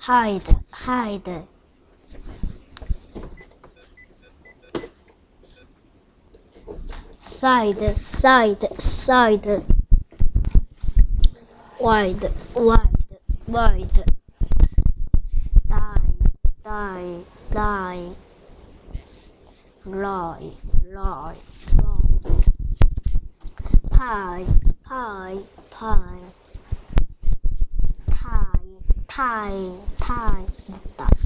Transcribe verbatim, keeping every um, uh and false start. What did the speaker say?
hide, hide. Side, side, side. Wide, wide, wide. Die, die, die. Lie, lie, lie. Pie, pie, pie. Tie, tie, tie.